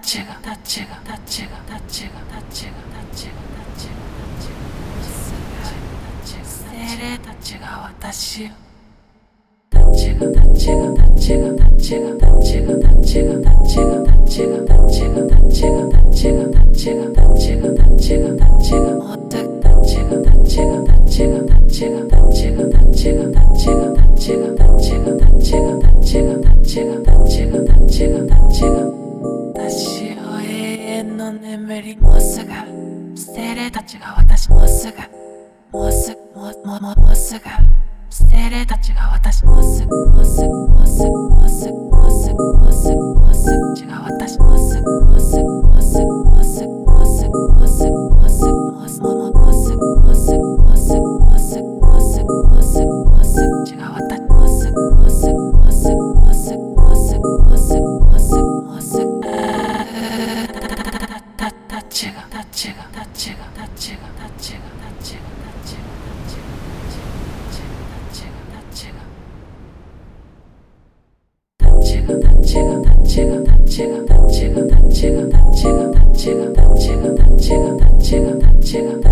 私を永遠の眠りもうすぐ精霊たちが私もうすぐもうすぐもうすぐ精霊たちが私もうすぐもうすぐもうすぐもうすぐもうすぐもうすぐもうすぐ違う私もうすぐもうすぐもうすぐもうすぐもうすぐもうすぐもうすぐもうすぐもうすぐもうすぐもうすぐもうすぐもうすぐもうすぐもうすぐ違う私もうすぐもうすぐもうすぐもうすぐもうすぐもうすぐもうすぐもうすぐ違う